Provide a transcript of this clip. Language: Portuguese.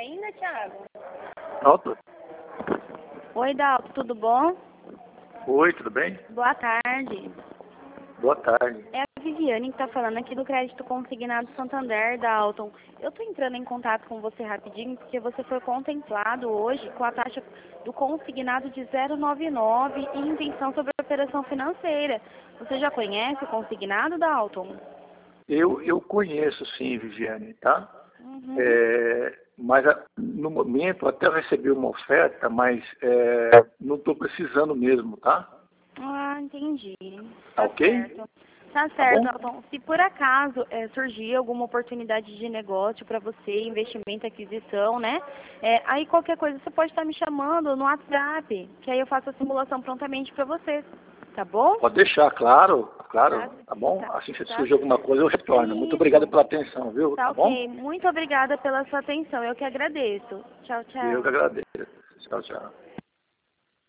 ainda, Thiago? Alto? Oi, Dalton, tudo bom? Oi, tudo bem? Boa tarde. Boa tarde. É a Viviane que está falando aqui do Crédito Consignado Santander, Dalton. Eu estou entrando em contato com você rapidinho porque você foi contemplado hoje com a taxa do consignado de 0,99 e intenção sobre a operação financeira. Você já conhece o consignado, Dalton? Eu conheço sim, Viviane, tá? Uhum. Mas no momento até eu recebi uma oferta, mas não estou precisando mesmo, tá? Ah, entendi. Tá ok? Certo. Tá Tá certo, bom? Dalton. Se por acaso surgir alguma oportunidade de negócio para você, investimento, aquisição, né? Aí qualquer coisa você pode estar me chamando no WhatsApp, que aí eu faço a simulação prontamente para você. Tá bom? Pode deixar, claro, Tá, tá bom? tá, Assim que tá. surgir alguma coisa eu retorno. Muito obrigado Isso. pela atenção, viu? Tá Tá bom? ok. Muito obrigada pela sua atenção. Eu que agradeço. Tchau, Eu que tchau. agradeço. Tchau, tchau.